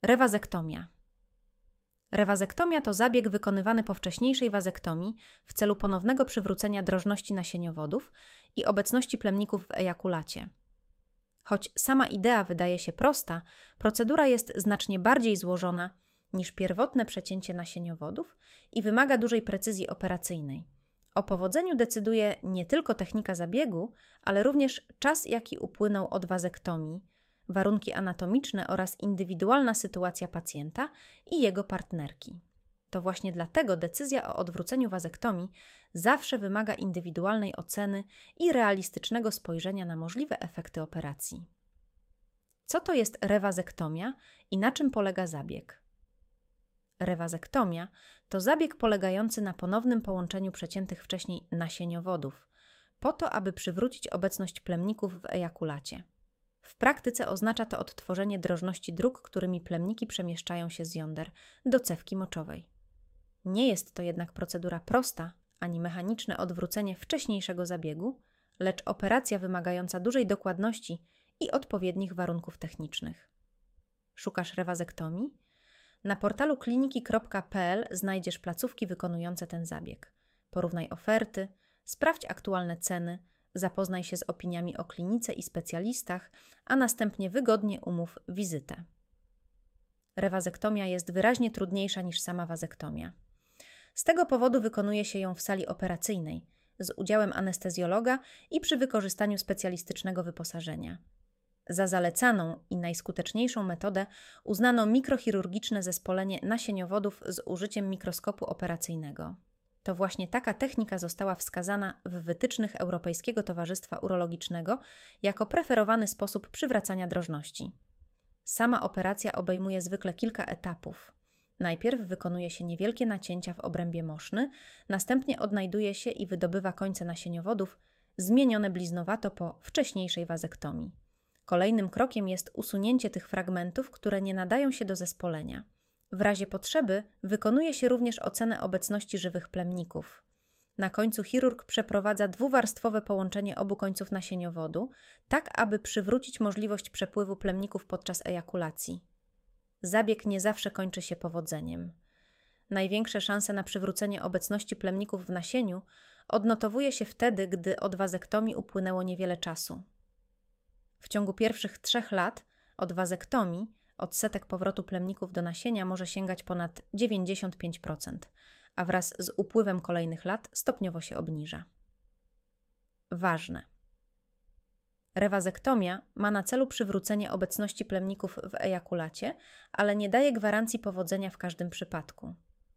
Rewazektomia. Rewazektomia to zabieg wykonywany po wcześniejszej wazektomii w celu ponownego przywrócenia drożności nasieniowodów i obecności plemników w ejakulacie. Choć sama idea wydaje się prosta, procedura jest znacznie bardziej złożona niż pierwotne przecięcie nasieniowodów i wymaga dużej precyzji operacyjnej. O powodzeniu decyduje nie tylko technika zabiegu, ale również czas, jaki upłynął od wazektomii, warunki anatomiczne oraz indywidualna sytuacja pacjenta i jego partnerki. To właśnie dlatego decyzja o odwróceniu wazektomii zawsze wymaga indywidualnej oceny i realistycznego spojrzenia na możliwe efekty operacji. Co to jest rewazektomia i na czym polega zabieg? Rewazektomia to zabieg polegający na ponownym połączeniu przeciętych wcześniej nasieniowodów, po to, aby przywrócić obecność plemników w ejakulacie. W praktyce oznacza to odtworzenie drożności dróg, którymi plemniki przemieszczają się z jąder do cewki moczowej. Nie jest to jednak procedura prosta, ani mechaniczne odwrócenie wcześniejszego zabiegu, lecz operacja wymagająca dużej dokładności i odpowiednich warunków technicznych. Szukasz rewazektomii? Na portalu kliniki.pl znajdziesz placówki wykonujące ten zabieg. Porównaj oferty, sprawdź aktualne ceny, zapoznaj się z opiniami o klinice i specjalistach, a następnie wygodnie umów wizytę. Rewazektomia jest wyraźnie trudniejsza niż sama wazektomia. Z tego powodu wykonuje się ją w sali operacyjnej, z udziałem anestezjologa i przy wykorzystaniu specjalistycznego wyposażenia. Za zalecaną i najskuteczniejszą metodę uznano mikrochirurgiczne zespolenie nasieniowodów z użyciem mikroskopu operacyjnego. To właśnie taka technika została wskazana w wytycznych Europejskiego Towarzystwa Urologicznego jako preferowany sposób przywracania drożności. Sama operacja obejmuje zwykle kilka etapów. Najpierw wykonuje się niewielkie nacięcia w obrębie moszny, następnie odnajduje się i wydobywa końce nasieniowodów, zmienione bliznowato po wcześniejszej wazektomii. Kolejnym krokiem jest usunięcie tych fragmentów, które nie nadają się do zespolenia. W razie potrzeby wykonuje się również ocenę obecności żywych plemników. Na końcu chirurg przeprowadza dwuwarstwowe połączenie obu końców nasieniowodu, tak aby przywrócić możliwość przepływu plemników podczas ejakulacji. Zabieg nie zawsze kończy się powodzeniem. Największe szanse na przywrócenie obecności plemników w nasieniu odnotowuje się wtedy, gdy od wazektomii upłynęło niewiele czasu. W ciągu pierwszych 3 lat od wazektomii odsetek powrotu plemników do nasienia może sięgać ponad 95%, a wraz z upływem kolejnych lat stopniowo się obniża. Ważne. Rewazektomia ma na celu przywrócenie obecności plemników w ejakulacie, ale nie daje gwarancji powodzenia w każdym przypadku.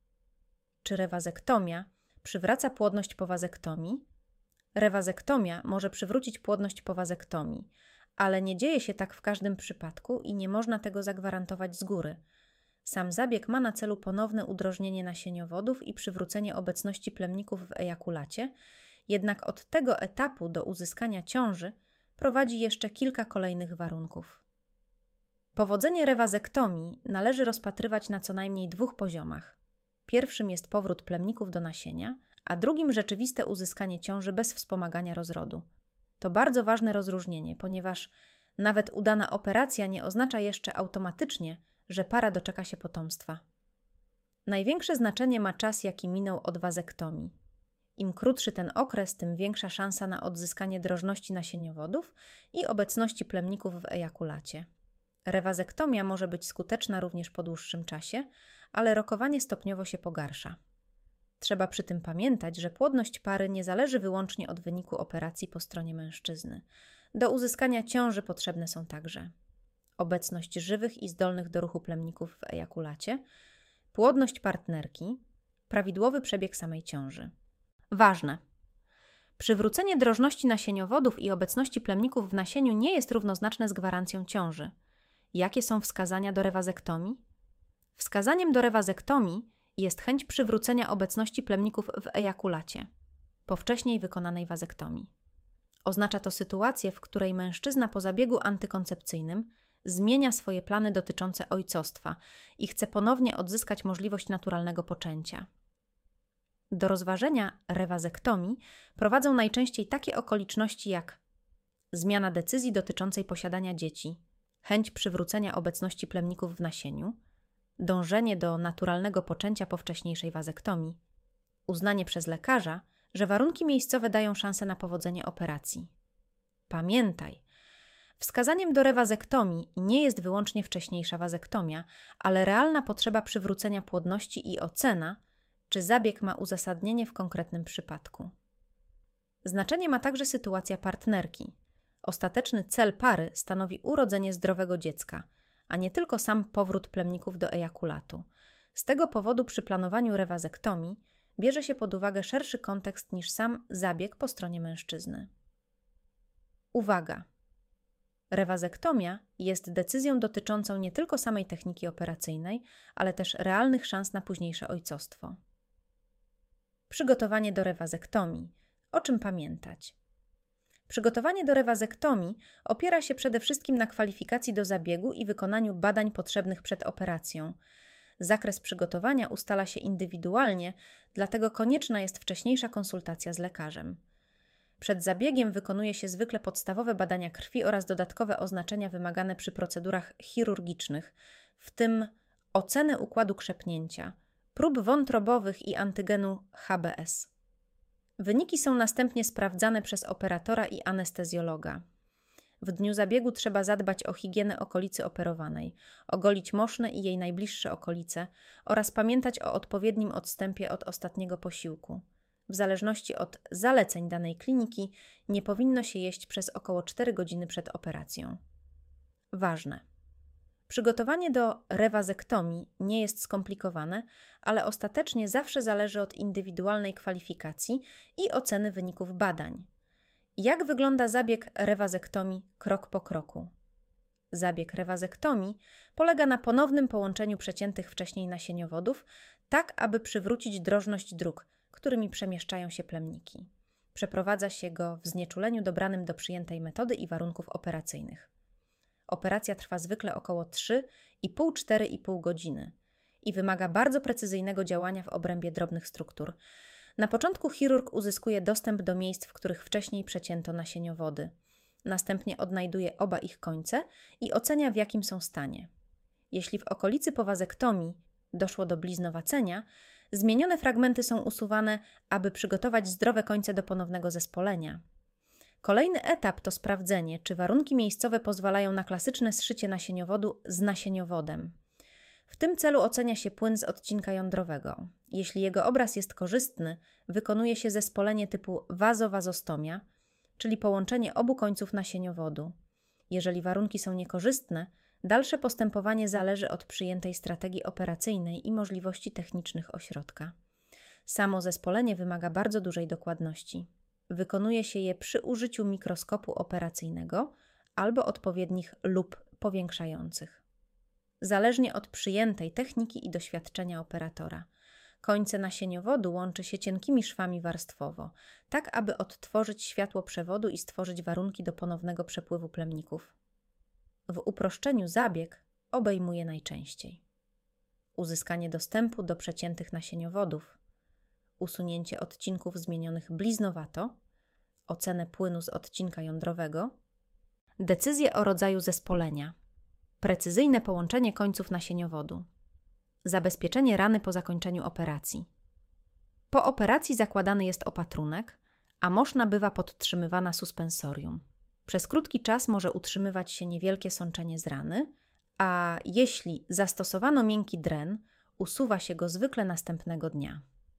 Czy rewazektomia przywraca płodność po wazektomii? Rewazektomia może przywrócić płodność po wazektomii, ale nie dzieje się tak w każdym przypadku i nie można tego zagwarantować z góry. Sam zabieg ma na celu ponowne udrożnienie nasieniowodów i przywrócenie obecności plemników w ejakulacie, jednak od tego etapu do uzyskania ciąży prowadzi jeszcze kilka kolejnych warunków. Powodzenie rewazektomii należy rozpatrywać na co najmniej 2 poziomach. Pierwszym jest powrót plemników do nasienia, a drugim rzeczywiste uzyskanie ciąży bez wspomagania rozrodu. To bardzo ważne rozróżnienie, ponieważ nawet udana operacja nie oznacza jeszcze automatycznie, że para doczeka się potomstwa. Największe znaczenie ma czas, jaki minął od wazektomii. Im krótszy ten okres, tym większa szansa na odzyskanie drożności nasieniowodów i obecności plemników w ejakulacie. Rewazektomia może być skuteczna również po dłuższym czasie, ale rokowanie stopniowo się pogarsza. Trzeba przy tym pamiętać, że płodność pary nie zależy wyłącznie od wyniku operacji po stronie mężczyzny. Do uzyskania ciąży potrzebne są także obecność żywych i zdolnych do ruchu plemników w ejakulacie, płodność partnerki, prawidłowy przebieg samej ciąży. Ważne! Przywrócenie drożności nasieniowodów i obecności plemników w nasieniu nie jest równoznaczne z gwarancją ciąży. Jakie są wskazania do rewazektomii? Wskazaniem do rewazektomii jest chęć przywrócenia obecności plemników w ejakulacie po wcześniej wykonanej wazektomii. Oznacza to sytuację, w której mężczyzna po zabiegu antykoncepcyjnym zmienia swoje plany dotyczące ojcostwa i chce ponownie odzyskać możliwość naturalnego poczęcia. Do rozważenia rewazektomii prowadzą najczęściej takie okoliczności jak zmiana decyzji dotyczącej posiadania dzieci, chęć przywrócenia obecności plemników w nasieniu, dążenie do naturalnego poczęcia po wcześniejszej wazektomii, uznanie przez lekarza, że warunki miejscowe dają szansę na powodzenie operacji. Pamiętaj, wskazaniem do rewazektomii nie jest wyłącznie wcześniejsza wazektomia, ale realna potrzeba przywrócenia płodności i ocena, czy zabieg ma uzasadnienie w konkretnym przypadku. Znaczenie ma także sytuacja partnerki. Ostateczny cel pary stanowi urodzenie zdrowego dziecka, a nie tylko sam powrót plemników do ejakulatu. Z tego powodu przy planowaniu rewazektomii bierze się pod uwagę szerszy kontekst niż sam zabieg po stronie mężczyzny. Uwaga! Rewazektomia jest decyzją dotyczącą nie tylko samej techniki operacyjnej, ale też realnych szans na późniejsze ojcostwo. Przygotowanie do rewazektomii. O czym pamiętać? Przygotowanie do rewazektomii opiera się przede wszystkim na kwalifikacji do zabiegu i wykonaniu badań potrzebnych przed operacją. Zakres przygotowania ustala się indywidualnie, dlatego konieczna jest wcześniejsza konsultacja z lekarzem. Przed zabiegiem wykonuje się zwykle podstawowe badania krwi oraz dodatkowe oznaczenia wymagane przy procedurach chirurgicznych, w tym ocenę układu krzepnięcia, prób wątrobowych i antygenu HbS. Wyniki są następnie sprawdzane przez operatora i anestezjologa. W dniu zabiegu trzeba zadbać o higienę okolicy operowanej, ogolić moszne i jej najbliższe okolice oraz pamiętać o odpowiednim odstępie od ostatniego posiłku. W zależności od zaleceń danej kliniki nie powinno się jeść przez około 4 godziny przed operacją. Ważne. Przygotowanie do rewazektomii nie jest skomplikowane, ale ostatecznie zawsze zależy od indywidualnej kwalifikacji i oceny wyników badań. Jak wygląda zabieg rewazektomii krok po kroku? Zabieg rewazektomii polega na ponownym połączeniu przeciętych wcześniej nasieniowodów, tak aby przywrócić drożność dróg, którymi przemieszczają się plemniki. Przeprowadza się go w znieczuleniu dobranym do przyjętej metody i warunków operacyjnych. Operacja trwa zwykle około 3,5–4,5 godziny i wymaga bardzo precyzyjnego działania w obrębie drobnych struktur. Na początku chirurg uzyskuje dostęp do miejsc, w których wcześniej przecięto nasieniowody. Następnie odnajduje oba ich końce i ocenia, w jakim są stanie. Jeśli w okolicy po wazektomii doszło do bliznowacenia, zmienione fragmenty są usuwane, aby przygotować zdrowe końce do ponownego zespolenia. Kolejny etap to sprawdzenie, czy warunki miejscowe pozwalają na klasyczne zszycie nasieniowodu z nasieniowodem. W tym celu ocenia się płyn z odcinka jądrowego. Jeśli jego obraz jest korzystny, wykonuje się zespolenie typu wazowazostomia, czyli połączenie obu końców nasieniowodu. Jeżeli warunki są niekorzystne, dalsze postępowanie zależy od przyjętej strategii operacyjnej i możliwości technicznych ośrodka. Samo zespolenie wymaga bardzo dużej dokładności. Wykonuje się je przy użyciu mikroskopu operacyjnego albo odpowiednich lup powiększających. Zależnie od przyjętej techniki i doświadczenia operatora. Końce nasieniowodu łączy się cienkimi szwami warstwowo, tak aby odtworzyć światło przewodu i stworzyć warunki do ponownego przepływu plemników. W uproszczeniu zabieg obejmuje najczęściej uzyskanie dostępu do przeciętych nasieniowodów, usunięcie odcinków zmienionych bliznowato, ocenę płynu z odcinka jądrowego, decyzję o rodzaju zespolenia, precyzyjne połączenie końców nasieniowodu, zabezpieczenie rany po zakończeniu operacji. Po operacji zakładany jest opatrunek, a moszna bywa podtrzymywana suspensorium. Przez krótki czas może utrzymywać się niewielkie sączenie z rany, a jeśli zastosowano miękki dren, usuwa się go zwykle następnego dnia.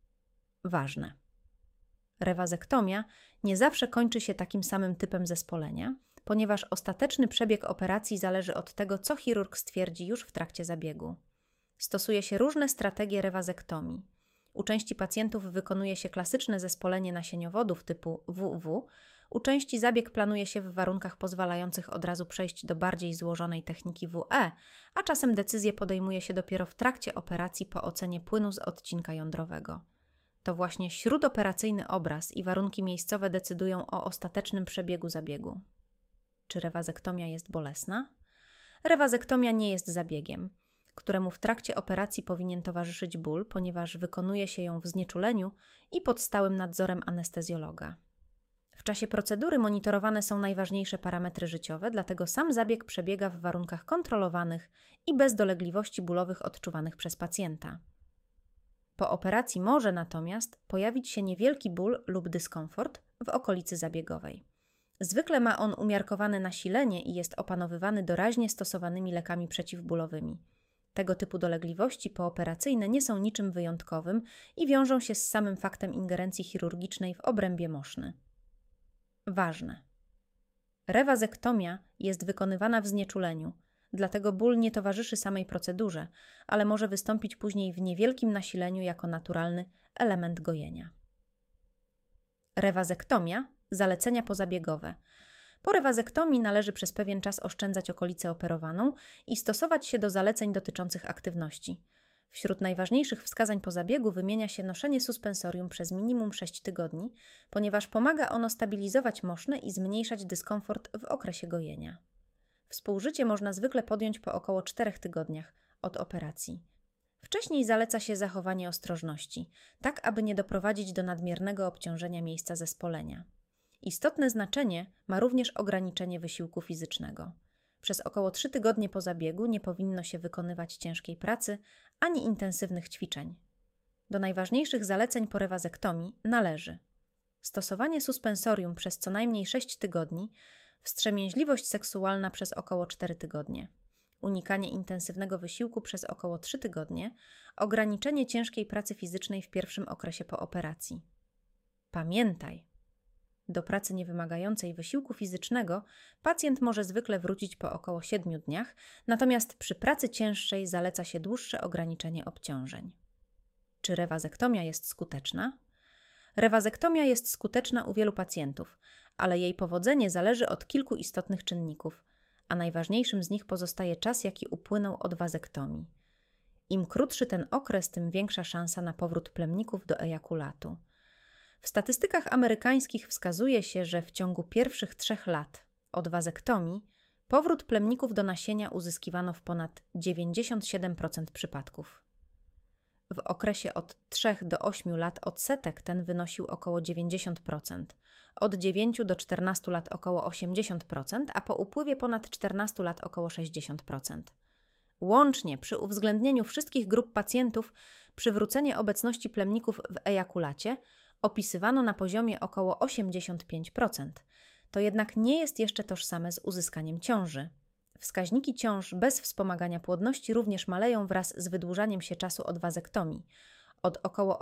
Ważne. Rewazektomia nie zawsze kończy się takim samym typem zespolenia, ponieważ ostateczny przebieg operacji zależy od tego, co chirurg stwierdzi już w trakcie zabiegu. Stosuje się różne strategie rewazektomii. U części pacjentów wykonuje się klasyczne zespolenie nasieniowodów typu WW, u części zabieg planuje się w warunkach pozwalających od razu przejść do bardziej złożonej techniki WE, a czasem decyzję podejmuje się dopiero w trakcie operacji po ocenie płynu z odcinka jądrowego. To właśnie śródoperacyjny obraz i warunki miejscowe decydują o ostatecznym przebiegu zabiegu. Czy rewazektomia jest bolesna? Rewazektomia nie jest zabiegiem, któremu w trakcie operacji powinien towarzyszyć ból, ponieważ wykonuje się ją w znieczuleniu i pod stałym nadzorem anestezjologa. W czasie procedury monitorowane są najważniejsze parametry życiowe, dlatego sam zabieg przebiega w warunkach kontrolowanych i bez dolegliwości bólowych odczuwanych przez pacjenta. Po operacji może natomiast pojawić się niewielki ból lub dyskomfort w okolicy zabiegowej. Zwykle ma on umiarkowane nasilenie i jest opanowywany doraźnie stosowanymi lekami przeciwbólowymi. Tego typu dolegliwości pooperacyjne nie są niczym wyjątkowym i wiążą się z samym faktem ingerencji chirurgicznej w obrębie moszny. Ważne. Rewazektomia jest wykonywana w znieczuleniu, dlatego ból nie towarzyszy samej procedurze, ale może wystąpić później w niewielkim nasileniu jako naturalny element gojenia. Rewazektomia, zalecenia pozabiegowe. Po rewazektomii należy przez pewien czas oszczędzać okolicę operowaną i stosować się do zaleceń dotyczących aktywności. Wśród najważniejszych wskazań po zabiegu wymienia się noszenie suspensorium przez minimum 6 tygodni, ponieważ pomaga ono stabilizować mosznę i zmniejszać dyskomfort w okresie gojenia. Współżycie można zwykle podjąć po około 4 tygodniach od operacji. Wcześniej zaleca się zachowanie ostrożności, tak aby nie doprowadzić do nadmiernego obciążenia miejsca zespolenia. Istotne znaczenie ma również ograniczenie wysiłku fizycznego. Przez około 3 tygodnie po zabiegu nie powinno się wykonywać ciężkiej pracy ani intensywnych ćwiczeń. Do najważniejszych zaleceń po rewazektomii należy stosowanie suspensorium przez co najmniej 6 tygodni, wstrzemięźliwość seksualna przez około 4 tygodnie, unikanie intensywnego wysiłku przez około 3 tygodnie, ograniczenie ciężkiej pracy fizycznej w pierwszym okresie po operacji. Pamiętaj! Do pracy niewymagającej wysiłku fizycznego pacjent może zwykle wrócić po około 7 dniach, natomiast przy pracy cięższej zaleca się dłuższe ograniczenie obciążeń. Czy rewazektomia jest skuteczna? Rewazektomia jest skuteczna u wielu pacjentów, ale jej powodzenie zależy od kilku istotnych czynników, a najważniejszym z nich pozostaje czas, jaki upłynął od wazektomii. Im krótszy ten okres, tym większa szansa na powrót plemników do ejakulatu. W statystykach amerykańskich wskazuje się, że w ciągu pierwszych 3 lat od wazektomii powrót plemników do nasienia uzyskiwano w ponad 97% przypadków. W okresie od 3 do 8 lat odsetek ten wynosił około 90%, od 9 do 14 lat około 80%, a po upływie ponad 14 lat około 60%. Łącznie przy uwzględnieniu wszystkich grup pacjentów przywrócenie obecności plemników w ejakulacie opisywano na poziomie około 85%. To jednak nie jest jeszcze tożsame z uzyskaniem ciąży. Wskaźniki ciąż bez wspomagania płodności również maleją wraz z wydłużaniem się czasu od wazektomii, od około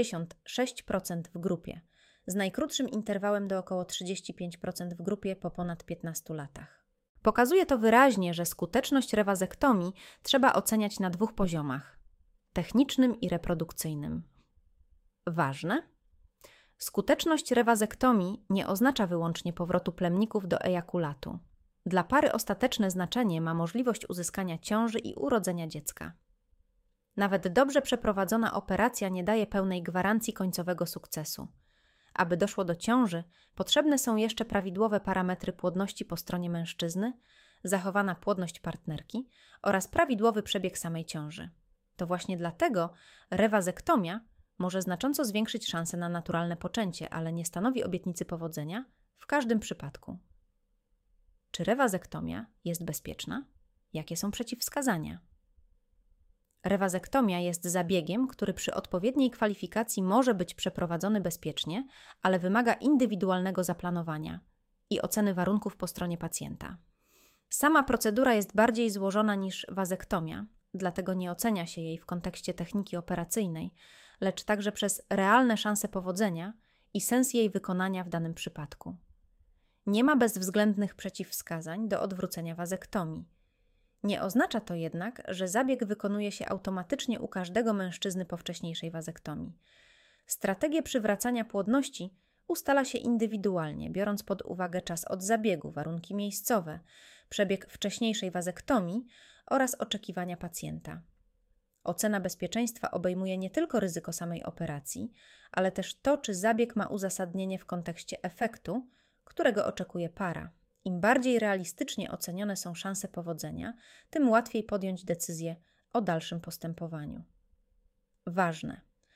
86% w grupie, z najkrótszym interwałem do około 35% w grupie po ponad 15 latach. Pokazuje to wyraźnie, że skuteczność rewazektomii trzeba oceniać na 2 poziomach – technicznym i reprodukcyjnym. Ważne? Skuteczność rewazektomii nie oznacza wyłącznie powrotu plemników do ejakulatu. Dla pary ostateczne znaczenie ma możliwość uzyskania ciąży i urodzenia dziecka. Nawet dobrze przeprowadzona operacja nie daje pełnej gwarancji końcowego sukcesu. Aby doszło do ciąży, potrzebne są jeszcze prawidłowe parametry płodności po stronie mężczyzny, zachowana płodność partnerki oraz prawidłowy przebieg samej ciąży. To właśnie dlatego rewazektomia może znacząco zwiększyć szanse na naturalne poczęcie, ale nie stanowi obietnicy powodzenia w każdym przypadku. Czy rewazektomia jest bezpieczna? Jakie są przeciwwskazania? Rewazektomia jest zabiegiem, który przy odpowiedniej kwalifikacji może być przeprowadzony bezpiecznie, ale wymaga indywidualnego zaplanowania i oceny warunków po stronie pacjenta. Sama procedura jest bardziej złożona niż wazektomia, dlatego nie ocenia się jej w kontekście techniki operacyjnej, lecz także przez realne szanse powodzenia i sens jej wykonania w danym przypadku. Nie ma bezwzględnych przeciwwskazań do odwrócenia wazektomii. Nie oznacza to jednak, że zabieg wykonuje się automatycznie u każdego mężczyzny po wcześniejszej wazektomii. Strategię przywracania płodności ustala się indywidualnie, biorąc pod uwagę czas od zabiegu, warunki miejscowe, przebieg wcześniejszej wazektomii oraz oczekiwania pacjenta. Ocena bezpieczeństwa obejmuje nie tylko ryzyko samej operacji, ale też to, czy zabieg ma uzasadnienie w kontekście efektu, którego oczekuje para. Im bardziej realistycznie ocenione są szanse powodzenia, tym łatwiej podjąć decyzję o dalszym postępowaniu. Ważne.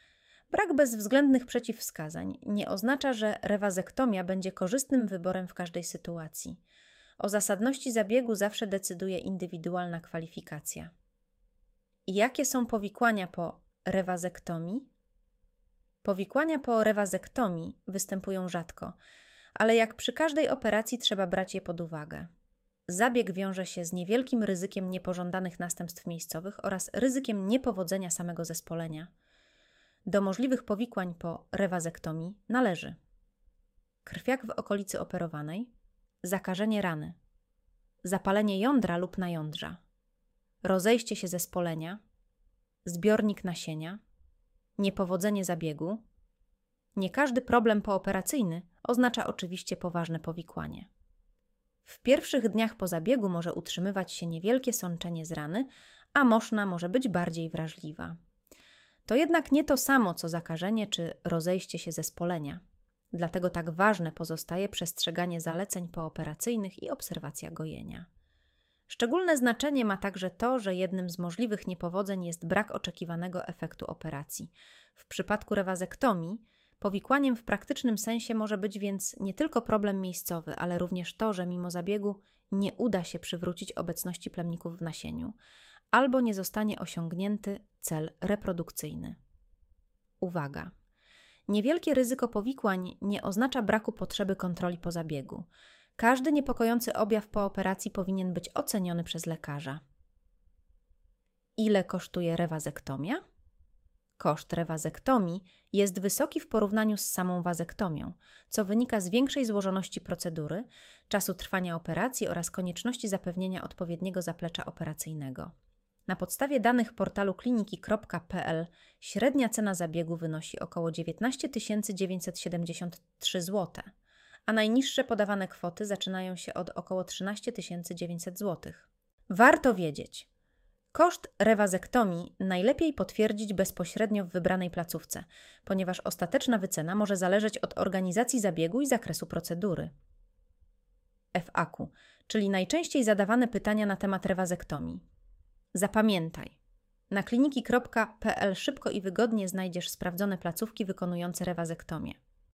Brak bezwzględnych przeciwwskazań nie oznacza, że rewazektomia będzie korzystnym wyborem w każdej sytuacji. O zasadności zabiegu zawsze decyduje indywidualna kwalifikacja. I jakie są powikłania po rewazektomii? Powikłania po rewazektomii występują rzadko, ale jak przy każdej operacji trzeba brać je pod uwagę. Zabieg wiąże się z niewielkim ryzykiem niepożądanych następstw miejscowych oraz ryzykiem niepowodzenia samego zespolenia. Do możliwych powikłań po rewazektomii należy krwiak w okolicy operowanej, zakażenie rany, zapalenie jądra lub najądrza, rozejście się zespolenia, zbiornik nasienia, niepowodzenie zabiegu. Nie każdy problem pooperacyjny oznacza oczywiście poważne powikłanie. W pierwszych dniach po zabiegu może utrzymywać się niewielkie sączenie z rany, a moszna może być bardziej wrażliwa. To jednak nie to samo, co zakażenie czy rozejście się zespolenia. Dlatego tak ważne pozostaje przestrzeganie zaleceń pooperacyjnych i obserwacja gojenia. Szczególne znaczenie ma także to, że jednym z możliwych niepowodzeń jest brak oczekiwanego efektu operacji. W przypadku rewazektomii powikłaniem w praktycznym sensie może być więc nie tylko problem miejscowy, ale również to, że mimo zabiegu nie uda się przywrócić obecności plemników w nasieniu, albo nie zostanie osiągnięty cel reprodukcyjny. Uwaga! Niewielkie ryzyko powikłań nie oznacza braku potrzeby kontroli po zabiegu. Każdy niepokojący objaw po operacji powinien być oceniony przez lekarza. Ile kosztuje rewazektomia? Koszt rewazektomii jest wysoki w porównaniu z samą wazektomią, co wynika z większej złożoności procedury, czasu trwania operacji oraz konieczności zapewnienia odpowiedniego zaplecza operacyjnego. Na podstawie danych portalu kliniki.pl średnia cena zabiegu wynosi około 19 973 zł, a najniższe podawane kwoty zaczynają się od około 13 900 zł. Warto wiedzieć, koszt rewazektomii najlepiej potwierdzić bezpośrednio w wybranej placówce, ponieważ ostateczna wycena może zależeć od organizacji zabiegu i zakresu procedury. FAQ, czyli najczęściej zadawane pytania na temat rewazektomii. Zapamiętaj, na kliniki.pl szybko i wygodnie znajdziesz sprawdzone placówki wykonujące rewazektomię.